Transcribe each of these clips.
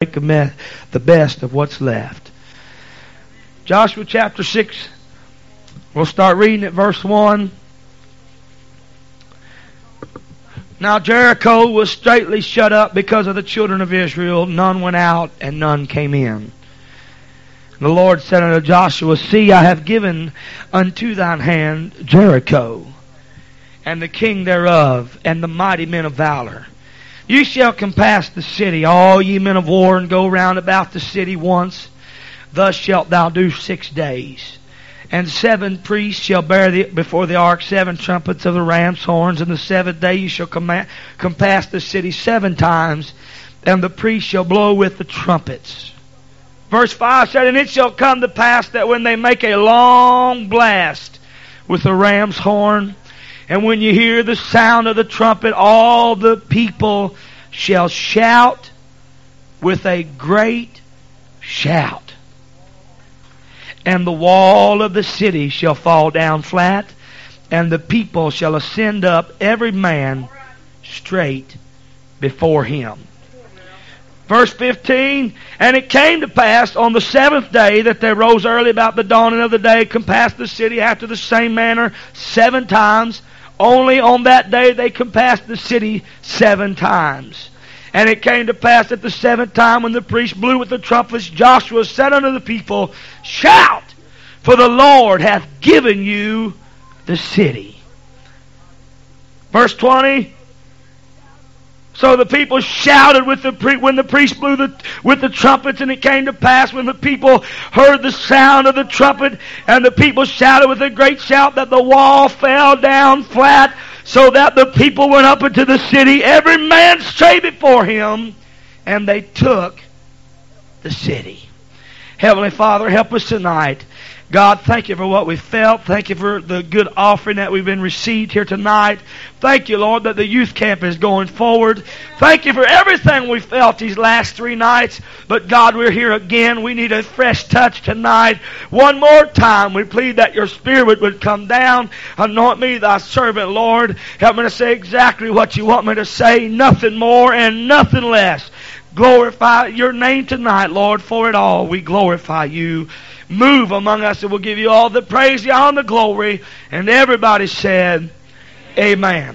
make the best of what's left. Joshua chapter 6. We'll start reading at verse 1. Now Jericho was straitly shut up because of the children of Israel. None went out and none came in. The Lord said unto Joshua, See, I have given unto thine hand Jericho, and the king thereof, and the mighty men of valor. You shall compass the city, all ye men of war, and go round about the city once. Thus shalt thou do 6 days. And 7 priests shall bear before the ark 7 trumpets of the ram's horns. And the 7th day you shall compass the city 7 times, and the priests shall blow with the trumpets. Verse 5 said, And it shall come to pass that when they make a long blast with the ram's horn, and when you hear the sound of the trumpet, all the people shall shout with a great shout. And the wall of the city shall fall down flat, and the people shall ascend up, every man straight before him. Verse 15, And it came to pass on the 7th day that they rose early about the dawning of the day, compassed the city after the same manner 7 times. Only on that day they compassed the city 7 times. And it came to pass at the 7th time, when the priest blew with the trumpets, Joshua said unto the people, Shout, for the Lord hath given you the city. Verse 20, So the people shouted when the priest blew with the trumpets, and it came to pass when the people heard the sound of the trumpet, and the people shouted with a great shout, that the wall fell down flat, so that the people went up into the city, every man straight before him, and they took the city. Heavenly Father, help us tonight. God, thank you for what we felt. Thank you for the good offering that we've been received here tonight. Thank you, Lord, that the youth camp is going forward. Thank you for everything we felt these last 3 nights. But God, we're here again. We need a fresh touch tonight. One more time, we plead that your Spirit would come down. Anoint me, thy servant, Lord. Help me to say exactly what you want me to say. Nothing more and nothing less. Glorify your name tonight, Lord. For it all, we glorify you. Move among us, and we'll give you all the praise, the honor, the glory. And everybody said, Amen.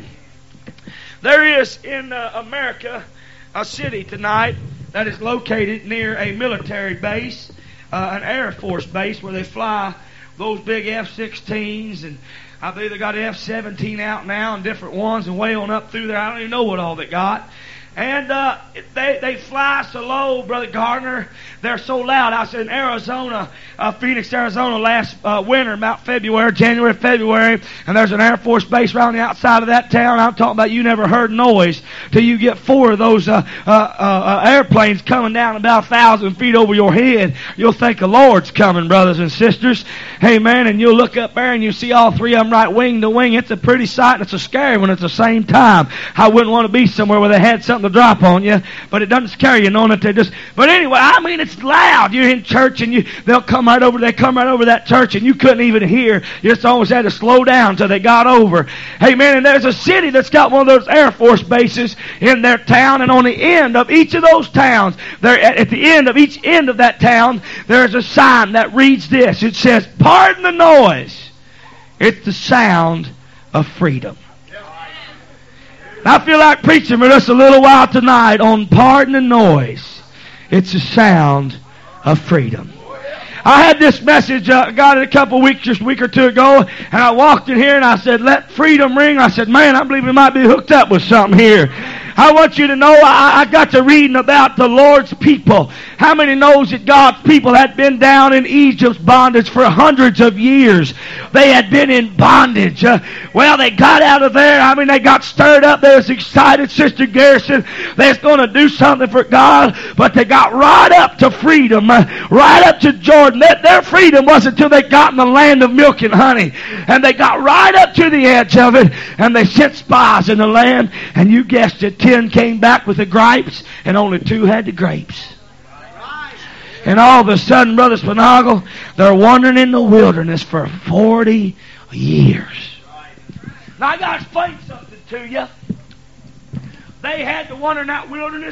There is in America a city tonight that is located near a military base, an Air Force base, where they fly those big F-16s, and I believe they got an F-17 out now and different ones, and way on up through there. I don't even know what all they got. And they fly so low, Brother Gardner. They're so loud. I was in Arizona, Phoenix, Arizona last winter, about January, February, and there's an Air Force base right on the outside of that town. I'm talking about you never heard noise till you get 4 of those airplanes coming down about 1,000 feet over your head. You'll think the Lord's coming, brothers and sisters. Amen. And you'll look up there and you see all 3 of them right wing to wing. It's a pretty sight and it's a scary one at the same time. I wouldn't want to be somewhere where they had something to drop on you, but it doesn't scare you knowing that they just. But anyway, I mean, it's loud. You're in church and they come right over that church and you couldn't even hear. You just always had to slow down until they got over. Hey man, and there's a city that's got one of those Air Force bases in their town, and on the end of each of those towns, there at the end of each end of that town, there's a sign that reads this. It says, "Pardon the noise. It's the sound of freedom." I feel like preaching for us a little while tonight on pardon the noise. It's the sound of freedom. I had this message, got it a couple weeks, just a week or 2 ago, and I walked in here and I said, "Let freedom ring." I said, "Man, I believe we might be hooked up with something here." I want you to know, I got to reading about the Lord's people. How many knows that God's people had been down in Egypt's bondage for hundreds of years? They had been in bondage. Well, they got out of there. I mean, they got stirred up. They was excited, Sister Garrison. They was going to do something for God, but they got right up to freedom, right up to Jordan. Their freedom wasn't until they got in the land of milk and honey. And they got right up to the edge of it, and they sent spies in the land, and you guessed it, 10 came back with the gripes, and only 2 had the grapes. And all of a sudden, Brother Spinagle, they're wandering in the wilderness for 40 years. Now, I got to explain something to you. They had to wander in that wilderness.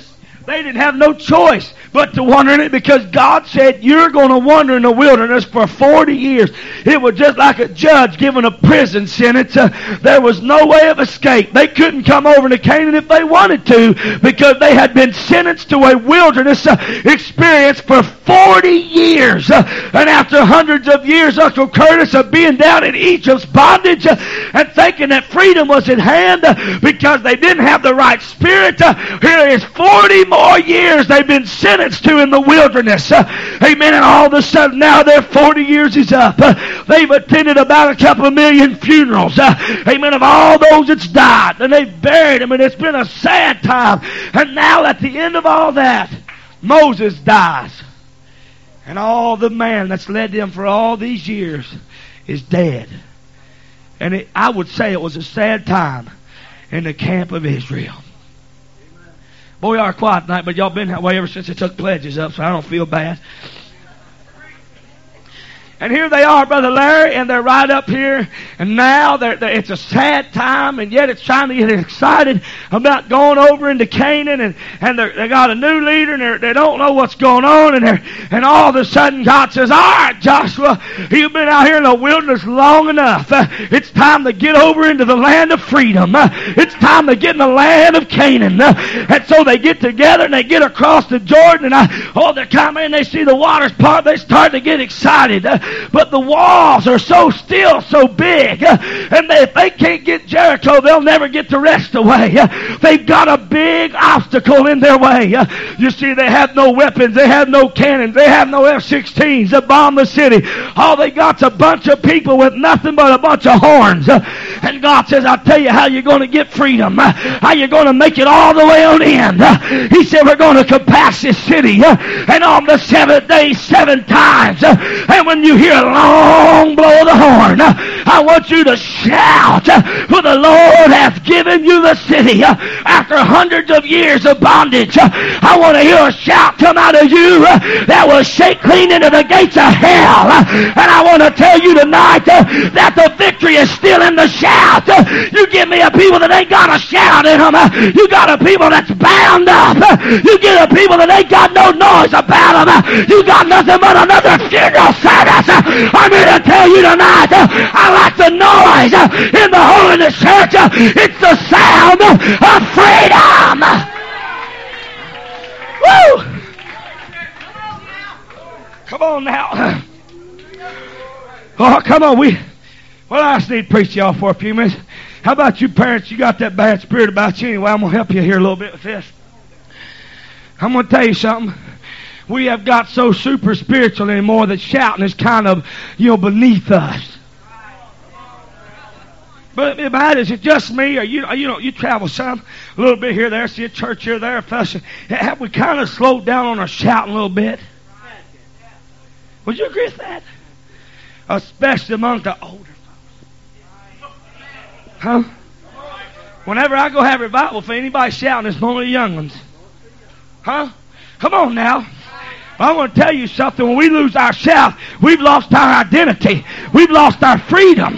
They didn't have no choice but to wander in it, because God said, you're going to wander in the wilderness for 40 years. It was just like a judge giving a prison sentence. There was no way of escape. They couldn't come over to Canaan if they wanted to, because they had been sentenced to a wilderness experience for 40 years. And after hundreds of years, Uncle Curtis, of being down in Egypt's bondage and thinking that freedom was at hand because they didn't have the right spirit, here is 40 more years they've been sentenced to in the wilderness. Amen. And all of a sudden now their 40 years is up. They've attended about a couple of million funerals. Amen. Of all those that's died. And they've buried them. And it's been a sad time. And now at the end of all that, Moses dies. And all the man that's led them for all these years is dead. And I would say it was a sad time in the camp of Israel. Boy, we are quiet tonight, but y'all been that way ever since they took pledges up, so I don't feel bad. And here they are, Brother Larry, and they're right up here. And now it's a sad time, and yet it's trying to get excited about going over into Canaan. And they got a new leader, and they don't know what's going on. And all of a sudden, God says, all right, Joshua, you've been out here in the wilderness long enough. It's time to get over into the land of freedom. It's time to get in the land of Canaan. And so they get together, and they get across the Jordan. And they're coming, and they see the waters part. They start to get excited. But the walls are so still, so big. And if they can't get Jericho, they'll never get the rest away. They've got a big obstacle in their way. You see, they have no weapons. They have no cannons. They have no F-16s to bomb the city. All they got's a bunch of people with nothing but a bunch of horns. And God says, I'll tell you how you're going to get freedom. How you're going to make it all the way on in. He said, we're going to compass this city. And on the 7th day, 7 times. And when you hear a long blow of the horn, I want you to shout, for the Lord hath given you the city. After hundreds of years of bondage, I want to hear a shout come out of you that will shake clean into the gates of hell. And I want to tell you tonight that the victory is still in the shout. You give me a people that ain't got a shout in them. You got a people that's bound up. You get a people that ain't got no noise about them. You got nothing but another funeral service. I'm here to tell you tonight, I like the noise in the Holiness Church. It's the sound of freedom. Woo! Come on now. Oh, come on. Well, I just need to preach to y'all for a few minutes. How about you parents? You got that bad spirit about you anyway. I'm going to help you here a little bit with this. I'm going to tell you something. We have got so super spiritual anymore that shouting is kind of, beneath us. But is it just me, or you travel some, a little bit here, there, see a church here, there, fellowship. Have we kind of slowed down on our shouting a little bit? Would you agree with that? Especially among the older folks. Huh? Whenever I go have revival, for anybody shouting, it's one of the young ones. Huh? Come on now. I want to tell you something. When we lose our shout, we've lost our identity. We've lost our freedom.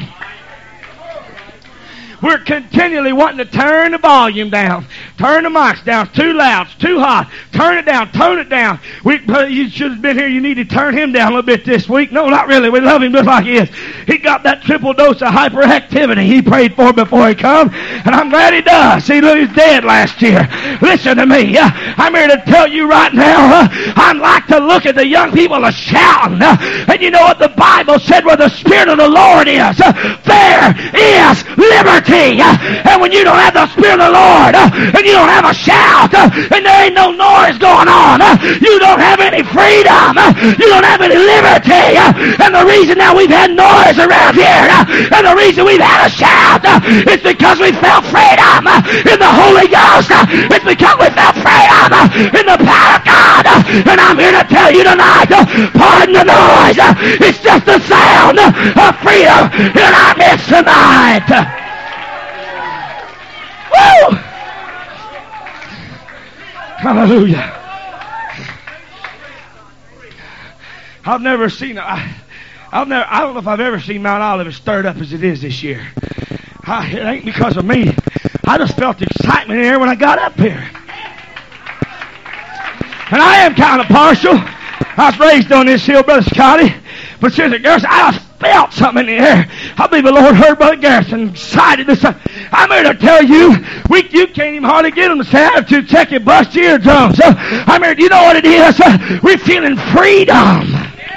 We're continually wanting to turn the volume down. Turn the mics down. It's too loud. It's too hot. Turn it down. Tone it down. You should have been here. You need to turn him down a little bit this week. No, not really. We love him just like he is. He got that triple dose of hyperactivity he prayed for before he come. And I'm glad he does. See, look, he's dead last year. Listen to me. I'm here to tell you right now, I'd like to look at the young people a shouting. And you know what the Bible said? Where the Spirit of the Lord is, there is liberty. And when you don't have the Spirit of the Lord, and you don't have a shout, and there ain't no noise going on, you don't have any freedom. You don't have any liberty. And the reason that we've had noise around here, and the reason we've had a shout, is because we felt freedom in the Holy Ghost. It's because we felt freedom in the power of God. And I'm here to tell you tonight, pardon the noise. It's just the sound of freedom in our midst tonight. Woo! Hallelujah. I've never seen I don't know if I've ever seen Mount Olive as stirred up as it is this year. It ain't because of me. I just felt excitement in here when I got up here. And I am kind of partial. I was raised on this hill, Brother Scotty. But Sister Garrison, I just felt something in the air. I believe the Lord heard Brother Garrison excited this. I'm here to tell you, you can't even hardly get them to say attitude check and bust your eardrums. I'm here, you know what it is? We're feeling freedom.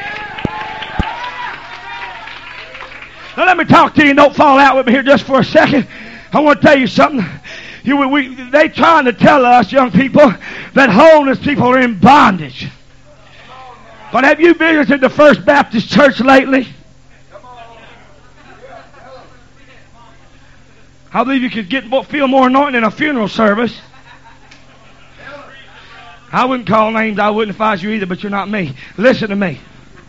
Now let me talk to you, and don't fall out with me here just for a second. I want to tell you something. They trying to tell us, young people, that homeless people are in bondage. But have you visited the First Baptist Church lately? I believe you could feel more anointing in a funeral service. I wouldn't call names. I wouldn't if I was you either, but you're not me. Listen to me.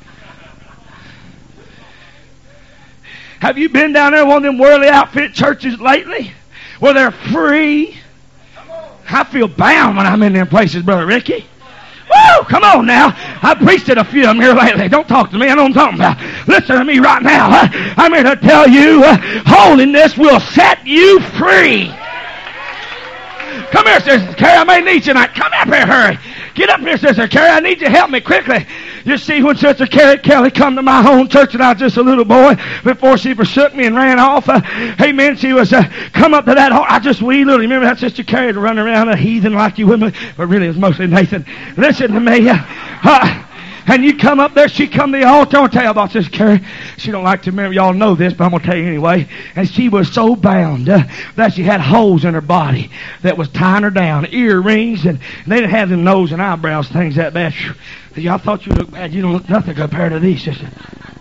Have you been down there in one of them worldly outfit churches lately where they're free? I feel bound when I'm in them places, Brother Ricky. Woo! Come on now. I preached at a few of them here lately. Don't talk to me. I know what I'm talking about. Listen to me right now. I'm here to tell you, holiness will set you free. Come here, Sister Carrie. I may need you tonight. Come up here, hurry. Get up here, Sister Carrie. I need you to help me quickly. You see, when Sister Carrie Kelly come to my home church and I was just a little boy before she forsook me and ran off, amen, she was come up to that home. I just wee little. Remember that Sister Carrie to run around a heathen like you would, but really it was mostly Nathan. Listen to me. And you come up there, she come to the altar. I'll tell you about Sister Carrie. She don't like to remember. Y'all know this, but I'm going to tell you anyway. And she was so bound that she had holes in her body that was tying her down. Earrings, and they didn't have them nose and eyebrows things that bad. Y'all thought you looked bad. You don't look nothing compared to these, sister.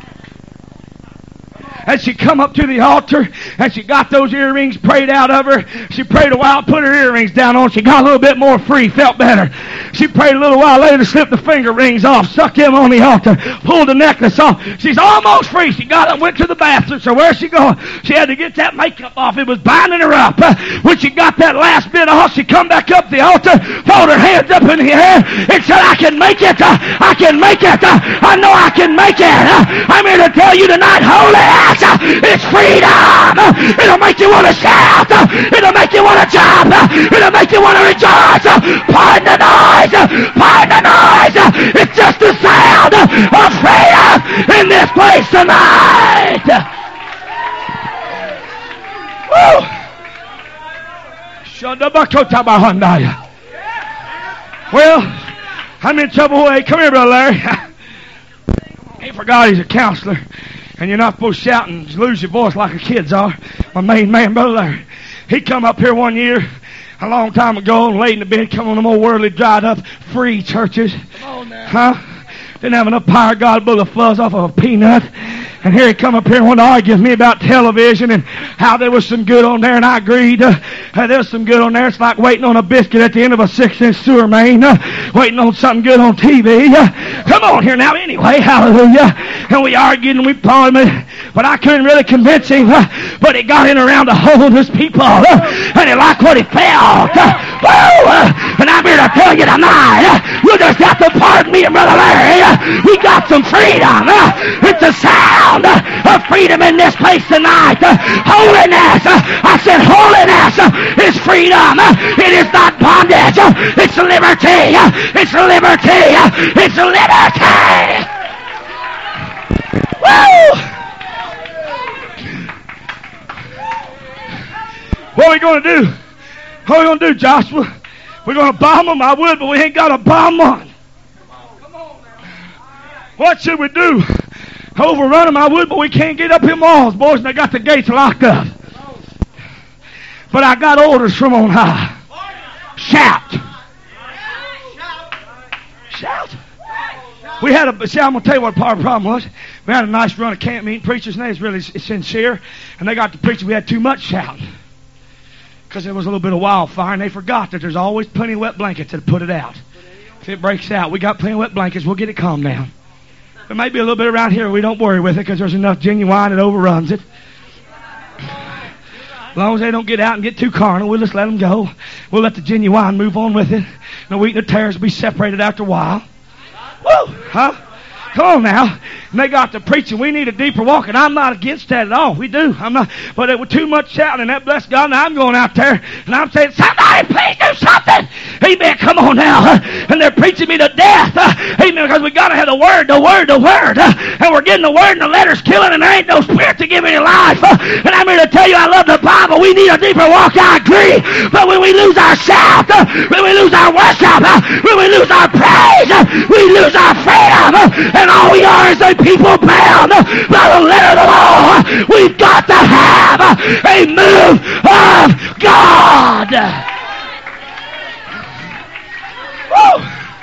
And she come up to the altar, and she got those earrings prayed out of her. She prayed a while, put her earrings down on. She got a little bit more free, felt better. She prayed a little while later, slipped the finger rings off, stuck them on the altar, pulled the necklace off. She's almost free. She got up, went to the bathroom. So where's she going? She had to get that makeup off. It was binding her up. When she got that last bit off, she come back up the altar, folded her hands up in the air, and said, I can make it. I can make it. I know I can make it. I'm here to tell you tonight, holy. It's freedom. It'll make you want to shout. It'll make you want to jump. It'll make you want to rejoice. Pardon the noise. Pardon the noise. It's just the sound of freedom in this place tonight. Woo! Well, I'm in trouble. Hey, come here, Brother Larry. He forgot he's a counselor. And you're not supposed to shout and lose your voice like the kids are. My main man, Brother Larry. He come up here one year, a long time ago, and laid in the bed, come on them old worldly, dried up, free churches. Come on now. Huh? Didn't have enough power. God blew the fuzz off of a peanut. And here he come up here and wanted to argue with me about television and how there was some good on there, and I agreed. There was some good on there. It's like waiting on a biscuit at the end of a 6-inch sewer main, waiting on something good on TV. Come on here now anyway, hallelujah. And we argued and we parliamented, but I couldn't really convince him. But he got in around the homeless people, and he liked what he felt. And I'm here to tell you tonight, you just have to pardon me and Brother Larry. We got some freedom. It's a sound of freedom in this place tonight. Holiness. I said holiness is freedom. It is not bondage. It's liberty. It's liberty. It's liberty. Woo! What are we going to do? What are we going to do, Joshua? We're going to bomb them? I would, but we ain't got a bomb one. What should we do? Overrun them, I would, but we can't get up in walls, boys, and they got the gates locked up. But I got orders from on high. Shout. Shout. We had I'm going to tell you what part of the problem was. We had a nice run of camp meeting. Preachers, and they was really sincere. And they got to preaching. We had too much shouting. Because there was a little bit of wildfire, and they forgot that there's always plenty of wet blankets to put it out. If it breaks out, we got plenty of wet blankets. We'll get it calmed down. There may be a little bit around here. We don't worry with it because there's enough genuine that overruns it. As long as they don't get out and get too carnal, we'll just let them go. We'll let the genuine move on with it. The wheat and the tares will be separated after a while. Woo! Huh? Come on now. And they got to preaching. We need a deeper walk, and I'm not against that at all. We do. I'm not. But it was too much shouting, and that bless God. Now I'm going out there, and I'm saying, somebody please do something. Amen. Come on now. And they're preaching me to death. Amen. Because we got to have the word, the word, the word. And we're getting the word, and the letter's killing, and there ain't no spirit to give any life. And I'm here to tell you, I love the Bible. We need a deeper walk. I agree. But when we lose our shout, when we lose our worship, when we lose our praise, we lose our freedom. And all we are is a people bound by the letter of the law. We've got to have a move of God. Woo!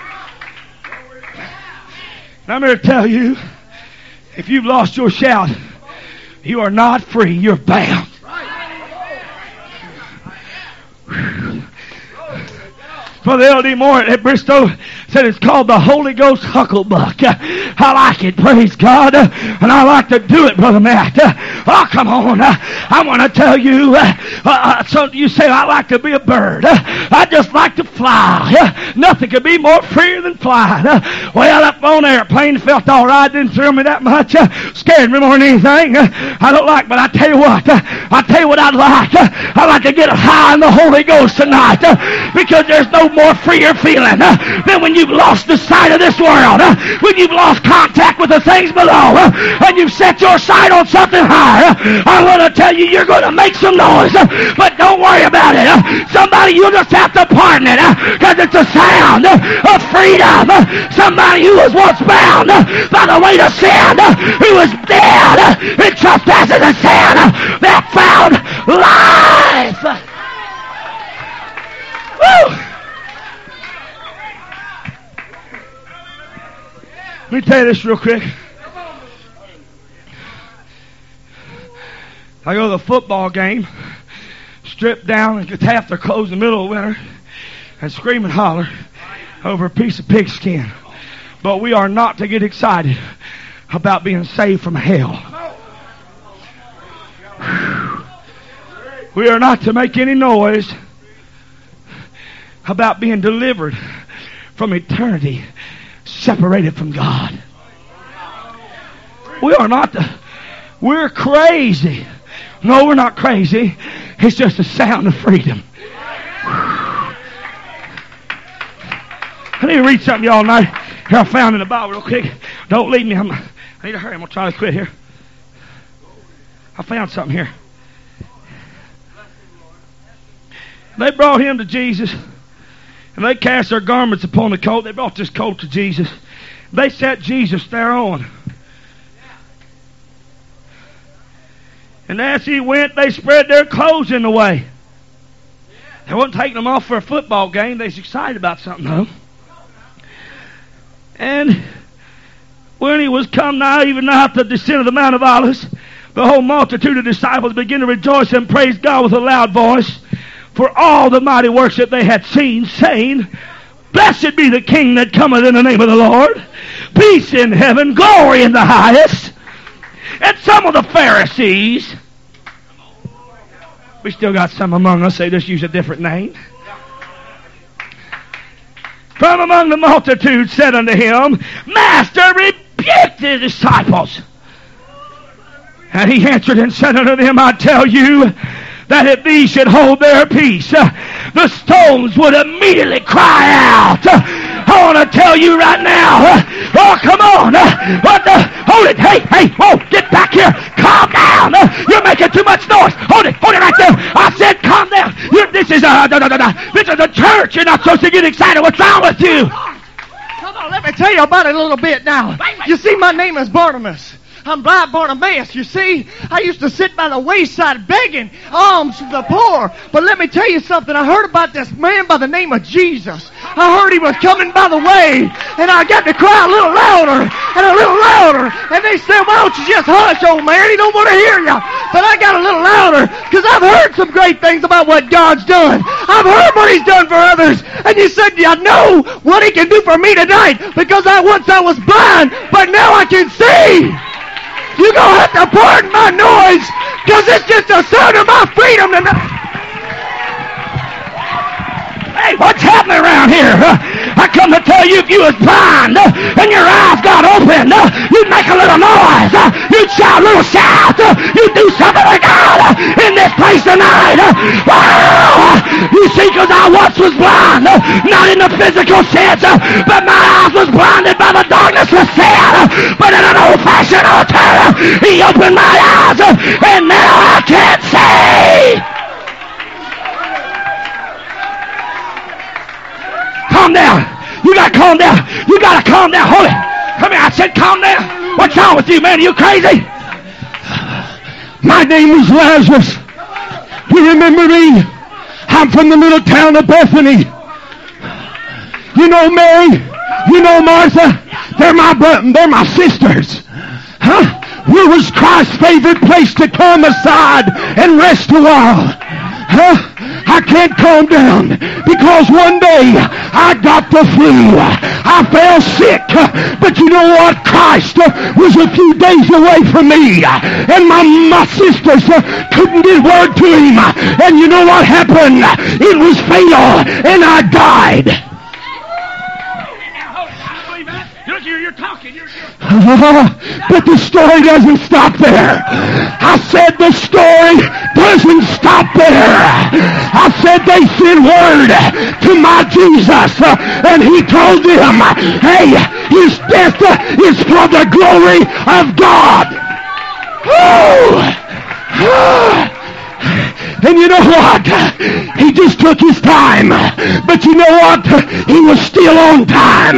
And I'm here to tell you, if you've lost your shout, you are not free. You're bound. Brother L.D. Moore at Bristol said it's called the Holy Ghost Hucklebuck. I like it, praise God. And I like to do it, Brother Matt. Oh, come on. I want to tell you, so you say I like to be a bird. I just like to fly. Nothing could be more freer than flying. Well, up on an airplane, felt all right, didn't thrill me that much. Scared me more than anything. I don't like, but I tell you what I'd like. I'd like to get high in the Holy Ghost tonight. Because there's no more freer feeling than when you've lost the sight of this world, when you've lost contact with the things below, and you've set your sight on something higher. I want to tell you, you're going to make some noise, but don't worry about it. Somebody, you'll just have to pardon it, because it's a sound of freedom. Somebody who was once bound by the weight of sin, who was dead in trespasses and sin, that found life. Woo! Let me tell you this real quick. I go to the football game, stripped down and get half their clothes in the middle of winter, and scream and holler over a piece of pigskin. But we are not to get excited about being saved from hell. We are not to make any noise about being delivered from eternity separated from God. We are not we're crazy. No, we're not crazy. It's just a sound of freedom. I need to read something y'all tonight. Here I found in the Bible real quick. Don't leave me. I need to hurry. I'm going to try to quit here. I found something here. They brought him to Jesus. And they cast their garments upon the colt. They brought this colt to Jesus. They set Jesus thereon. And as he went, they spread their clothes in the way. They wasn't taking them off for a football game. They was excited about something, though. And when he was come nigh, even nigh the descent of the Mount of Olives, the whole multitude of disciples began to rejoice and praise God with a loud voice for all the mighty works that they had seen, saying, Blessed be the King that cometh in the name of the Lord. Peace in heaven, glory in the highest. And some of the Pharisees, we still got some among us, they just use a different name, from among the multitude said unto him, Master, rebuke the disciples. And he answered and said unto them, I tell you, that if these should hold their peace, the stones would immediately cry out. I want to tell you right now, oh, come on, hold it, hey, whoa, get back here, calm down, you're making too much noise, hold it right there, I said calm down, this is a church, you're not supposed to get excited, what's wrong with you? Come on, let me tell you about it a little bit now. You see, my name is Bartimaeus. I'm blind Bartimaeus. You see, I used to sit by the wayside begging alms from the poor. But let me tell you something. I heard about this man by the name of Jesus. I heard he was coming by the way. And I got to cry a little louder and a little louder. And they said, why don't you just hush, old man? He don't want to hear you. But I got a little louder because I've heard some great things about what God's done. I've heard what he's done for others. And you said, I know what he can do for me tonight because once I was blind, but now I can see. You're going to have to pardon my noise because it's just a sign of my freedom tonight. Hey, what's happening around here? I come to tell you if you was blind and your eyes got open, amen. You make a little noise. You shout a little shout. You do something to God in this place tonight. Wow! You see, because I once was blind, not in the physical sense, but my eyes was blinded by the darkness of sin. But in an old-fashioned altar, he opened my eyes, and now I can see. Calm down. You got to calm down. You got to calm down. Hold it. Come here. I said calm down. What's wrong with you, man? Are you crazy? My name is Lazarus. You remember me? I'm from the little town of Bethany. You know Mary? You know Martha? They're my sisters. Huh? Where was Christ's favorite place to come aside and rest a while? Huh? I can't calm down because one day I got the flu. I fell sick. But you know what? Christ was a few days away from me. And my sisters couldn't get word to him. And you know what happened? It was fatal. And I died. You're talking. But the story doesn't stop there. I said the story doesn't stop there. I said they sent word to my Jesus, and he told them, hey, his death is for the glory of God. And you know what? He just took his time. But you know what? He was still on time.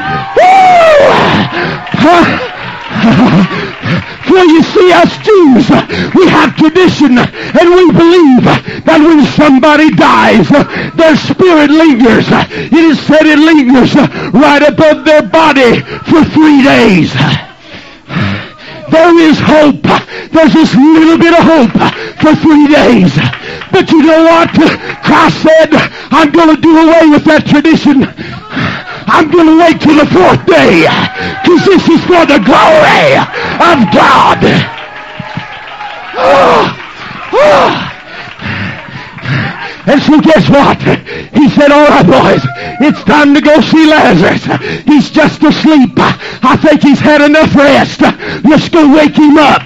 For you see, us Jews, we have tradition, and we believe that when somebody dies, their spirit lingers. It is said it lingers right above their body for 3 days. There is hope. There's this little bit of hope for 3 days. But you know what? Christ said, I'm going to do away with that tradition. I'm going to wait till the 4th day, because this is for the glory of God. And so guess what? He said, all right, boys, it's time to go see Lazarus. He's just asleep. I think he's had enough rest. Let's go wake him up.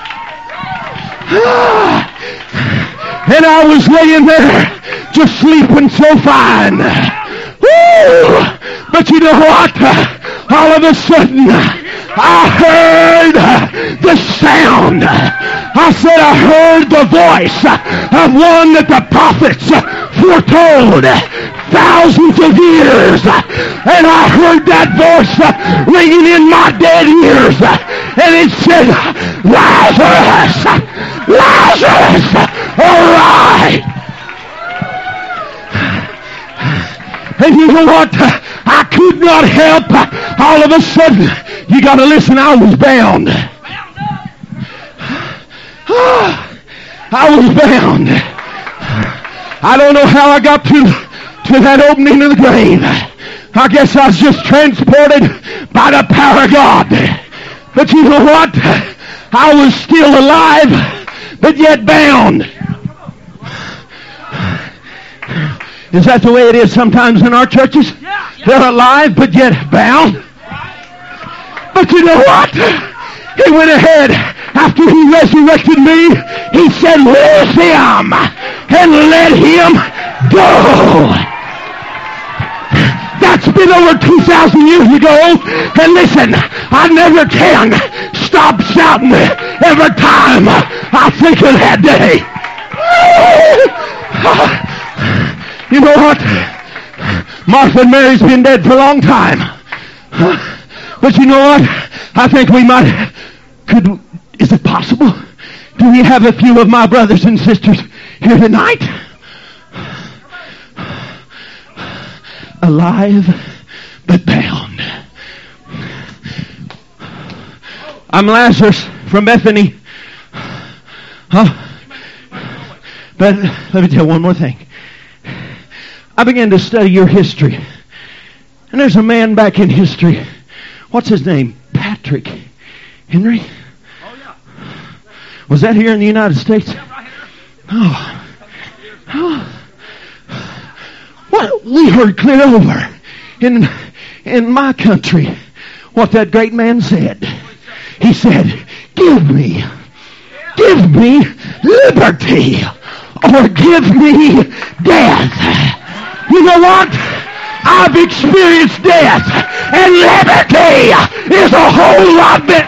And I was laying there just sleeping so fine. Woo! But you know what? All of a sudden, I heard the sound. I said I heard the voice of one that the prophets foretold thousands of years. And I heard that voice ringing in my dead ears. And it said, Lazarus! Lazarus! Arise! And you know what? I could not help. All of a sudden, you got to listen, I was bound. I was bound. I don't know how I got to that opening of the grave. I guess I was just transported by the power of God. But you know what? I was still alive, but yet bound. Is that the way it is sometimes in our churches? They're alive, but yet bound. But you know what? He went ahead after he resurrected me. He said, loose him and let him go. That's been over 2,000 years ago. And listen, I never can stop shouting every time I think of that day. You know what? Martha and Mary's been dead for a long time. But you know what? I think we might... Is it possible? Do we have a few of my brothers and sisters here tonight? Alive, but bound. I'm Lazarus from Bethany. But let me tell you one more thing. I began to study your history. And there's a man back in history. What's his name? Patrick Henry? Oh, yeah. Was that here in the United States? Yeah, right here. Oh. What we heard clear over in my country what that great man said. He said, give me liberty or give me death. You know what? I've experienced death, and liberty is a whole lot better.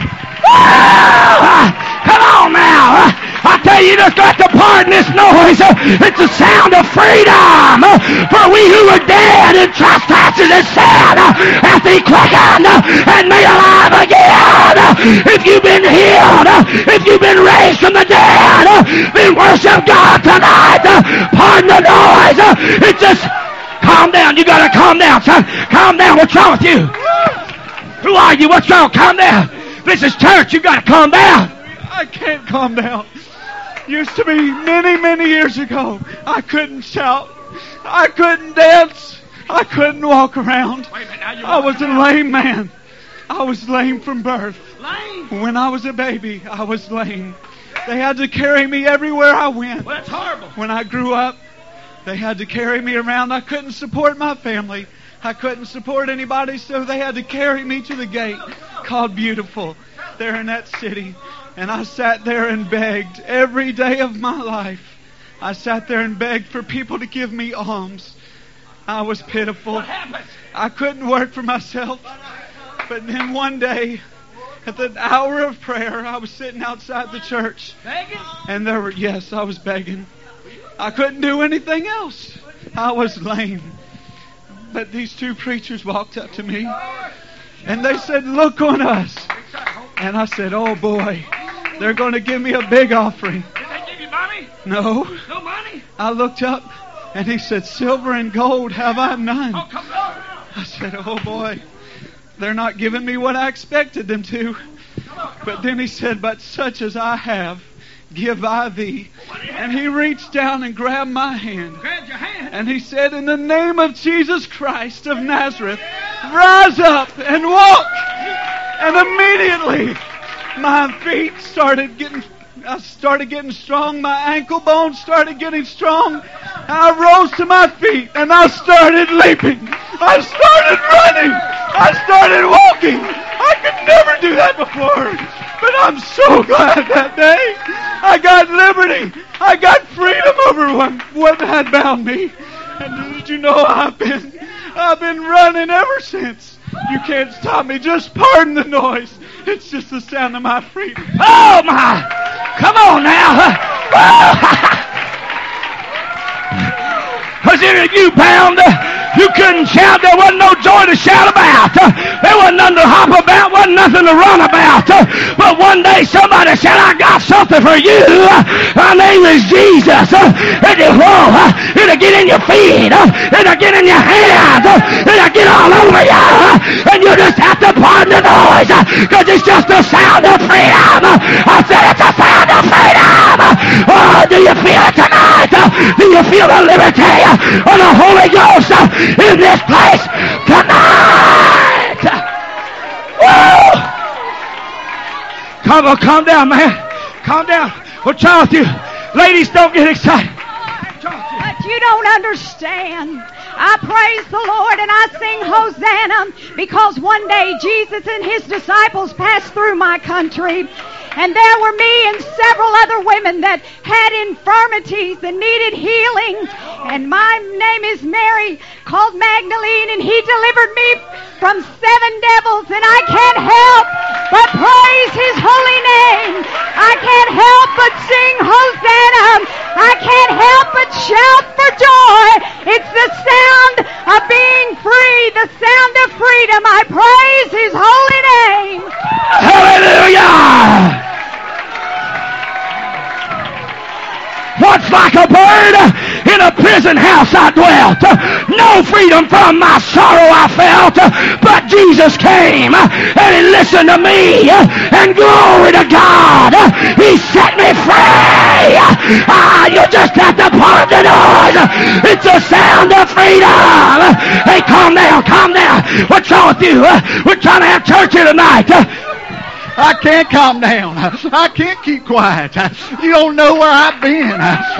Come on now. I tell you, just got to pardon this noise. It's the sound of freedom. For we who were dead in trespasses and sin hath he quickened and made alive again. If you've been healed, if you've been raised from the dead, then worship God tonight. Pardon the noise. It's just, calm down. You got to calm down, son. Calm down. What's wrong with you? Who are you? What's wrong? Calm down. This is church. You got to calm down. I can't calm down. Used to be many years ago. I couldn't shout. I couldn't dance. I couldn't walk around. I was a lame man. I was lame from birth. When I was a baby, I was lame. They had to carry me everywhere I went. Well, that's horrible. When I grew up, they had to carry me around. I couldn't support my family. I couldn't support anybody, so they had to carry me to the gate called Beautiful there in that city. And I sat there and begged every day of my life. I sat there and begged for people to give me alms. I was pitiful. What happened? I couldn't work for myself. But then one day, at the hour of prayer, I was sitting outside the church. Begging? And I was begging. I couldn't do anything else. I was lame. But these two preachers walked up to me and they said, look on us. And I said, oh boy, they're going to give me a big offering. Did they give you money? No. No money? I looked up and he said, silver and gold have I none. Oh, come on. I said, oh boy, they're not giving me what I expected them to. But then he said, but such as I have, give I thee. And he reached down and grabbed my hand. Grab your hand. And he said, in the name of Jesus Christ of Nazareth, rise up and walk. And immediately my feet started getting strong. My ankle bones started getting strong. I rose to my feet and I started leaping. I started running. I started walking. I could never do that before. But I'm so glad that day I got liberty. I got freedom over what had bound me. And did you know I've been running ever since. You can't stop me. Just pardon the noise. It's just the sound of my freedom. Oh my! Come on now! Was any of you bound? You couldn't shout. There wasn't no joy to shout about. There wasn't nothing to hop about. Wasn't nothing to run about. But one day somebody said, I got something for you. My name is Jesus. It'll get in your feet. It'll get in your hands. It'll get all over you. And you just have to pardon the noise. Because it's just the sound of freedom. I said it's a sound of freedom. Oh, do you feel it tonight? Do you feel the liberty of the Holy Ghost in this place tonight? Woo! Calm down, man. Calm down. What's wrong with you? Ladies, don't get excited. But you don't understand. I praise the Lord and I sing Hosanna because one day Jesus and his disciples passed through my country. And there were me and several other women that had infirmities that needed healing. And my name is Mary, called Magdalene, and he delivered me from 7 devils. And I can't help but praise his holy name. I can't help but sing Hosanna. I can't help but shout for joy. It's the sound of being free, the sound of freedom. I praise his holy name. Hallelujah! Once like a bird in a prison house I dwelt. No freedom from my sorrow I felt. But Jesus came and he listened to me. And glory to God, he set me free. You just have to pardon the noise. It's a sound of freedom. Hey, calm down, calm down. What's wrong with you? We're trying to have church here tonight. I can't calm down. I can't keep quiet. You don't know where I've been.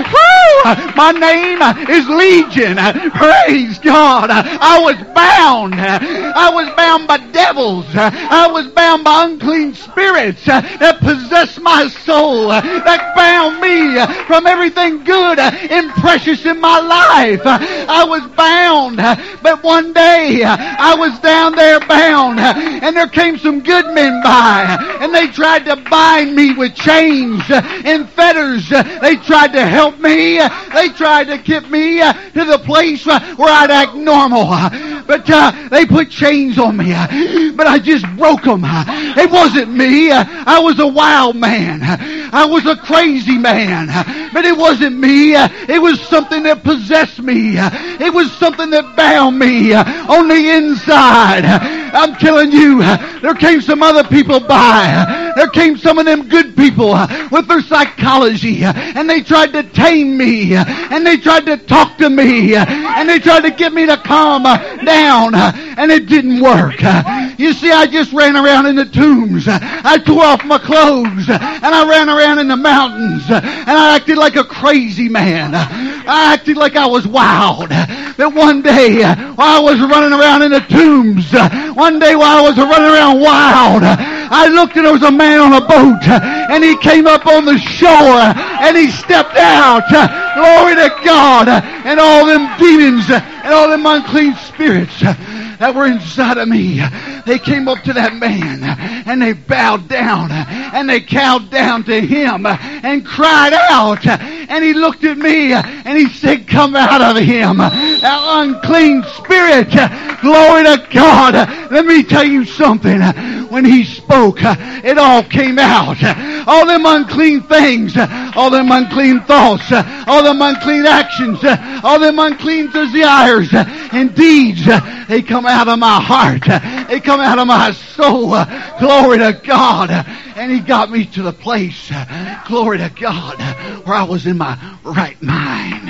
My name is Legion. Praise God. I was bound. I was bound by devils. I was bound by unclean spirits that possessed my soul, that bound me from everything good and precious in my life. I was bound. But one day I was down there bound, and there came some good men by, and they tried to bind me with chains and fetters. They tried to help me. They tried to get me to the place where I'd act normal. But they put chains on me. But I just broke them. It wasn't me. I was a wild man. I was a crazy man. But it wasn't me. It was something that possessed me. It was something that bound me on the inside. I'm telling you, there came some other people by. There came some of them good people with their psychology, and they tried to tame me, and they tried to talk to me, and they tried to get me to calm down, and it didn't work. You see, I just ran around in the tombs. I tore off my clothes, and I ran around in the mountains, and I acted like a crazy man. I acted like I was wild. But one day, while I was running around in the tombs, one day while I was running around wild, I looked and there was a man on a boat, and he came up on the shore, and he stepped out. Glory to God. And all them demons and all them unclean spirits that were inside of me, they came up to that man, and they bowed down, and they cowed down to him, and cried out. And he looked at me, and he said, "Come out of him, thou unclean spirit." Glory to God. Let me tell you something. When he spoke, it all came out. All them unclean things, all them unclean thoughts, all them unclean actions, all them unclean desires and deeds, they come out of my heart. They come out of my soul. Glory to God. And he got me to the place, glory to God, where I was in my right mind.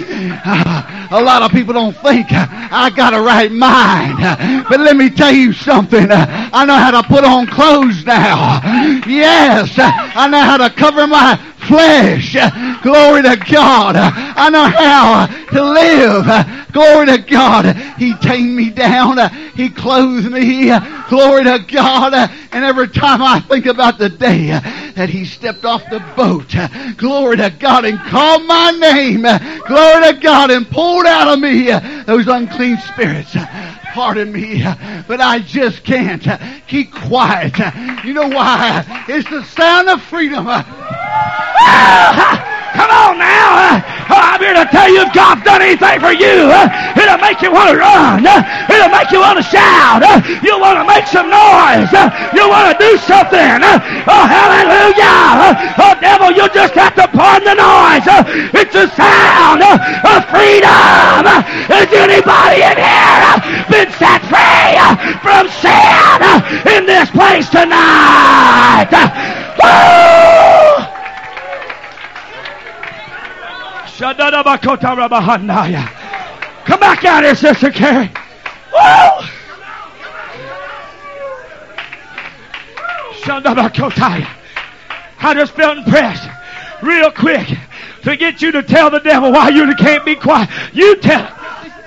A lot of people don't think I got a right mind. But let me tell you something. I know how to put on clothes now. Yes, I know how to cover my flesh. Glory to God. I know how to live. Glory to God. He tamed me down. He clothed me. Glory to God. And every time I think about the day that he stepped off the boat, glory to God, and called my name, glory to God, and pulled out of me those unclean spirits. Pardon me, but I just can't keep quiet. You know why? It's the sound of freedom. Come on now. I'm here to tell you, if God's done anything for you, it'll make you want to run. It'll make you want to shout. You'll want to make some noise. You'll want to do something. Oh, hallelujah. Oh, devil, you just have to pardon the noise. It's the sound of freedom. Is anybody in here been set free from sin in this place tonight? Woo! Come back out here, Sister Carrie. Woo! I just felt impressed real quick to get you to tell the devil why you can't be quiet. You tell it.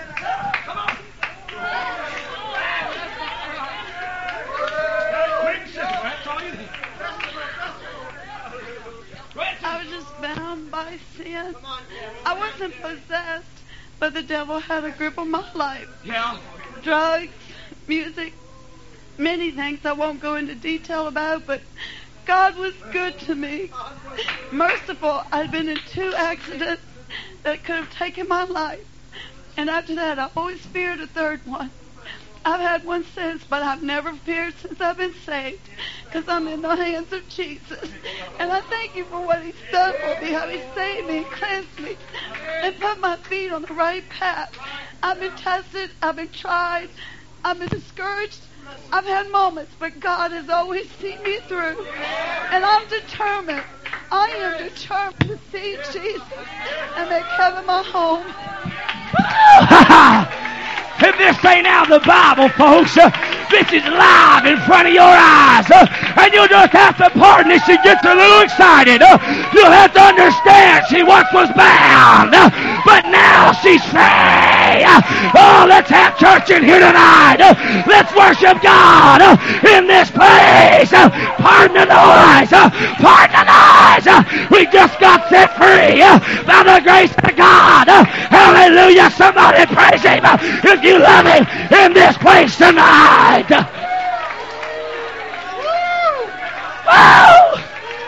I was just bound by sin. I wasn't possessed, but the devil had a grip on my life. Yeah. Drugs, music, many things I won't go into detail about, but God was good to me. Merciful. I'd been in 2 accidents that could have taken my life. And after that, I always feared a third one. I've had one since, but I've never feared since I've been saved, because I'm in the hands of Jesus. And I thank you for what he's done for me, how he saved me and cleansed me and put my feet on the right path. I've been tested, I've been tried, I've been discouraged, I've had moments, but God has always seen me through. And I'm determined, I am determined to see Jesus and make heaven my home. If this ain't out of the Bible, folks, this is live in front of your eyes. And you'll just have to pardon if she gets a little excited. You'll have to understand she once was bound, but now she's free. Oh, let's have church in here tonight. Let's worship God in this place. Pardon the noise. Pardon the noise. We just got set free by the grace of God. Hallelujah. Somebody praise Him if you love Him in this place tonight. Woo!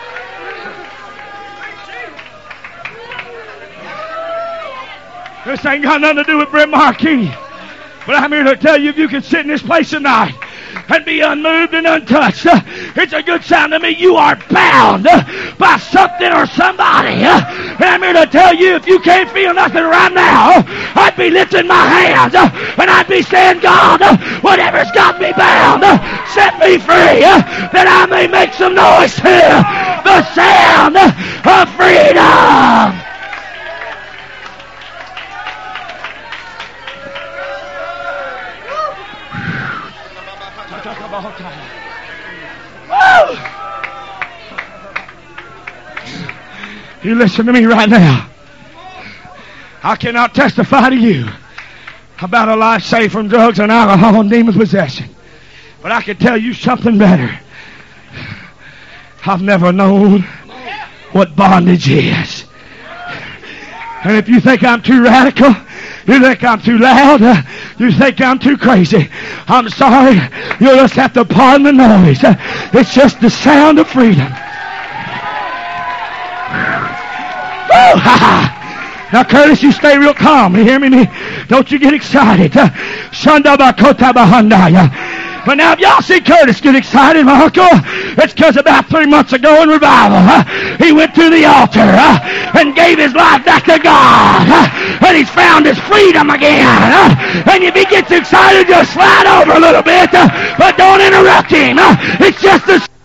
This ain't got nothing to do with Brent Marquis. But I'm here to tell you, if you can sit in this place tonight and be unmoved and untouched, it's a good sign to me you are bound by something or somebody. And I'm here to tell you, if you can't feel nothing right now, I'd be lifting my hands and I'd be saying, God, whatever's got me bound, set me free, that I may make some noise here. The sound of freedom. Woo! You listen to me right now. I cannot testify to you about a life saved from drugs and alcohol and demon possession, but I can tell you something better. I've never known what bondage is. And if you think I'm too radical, you think I'm too loud, you think I'm too crazy, I'm sorry, you'll just have to pardon the noise. It's just the sound of freedom. Woo! Now, Curtis, you stay real calm. You hear me? Don't you get excited. But now, if y'all see Curtis get excited, my uncle, it's because about 3 months ago in revival, he went to the altar and gave his life back to God. And he's found his freedom again. And if he gets excited, just slide over a little bit. But don't interrupt him. It's just a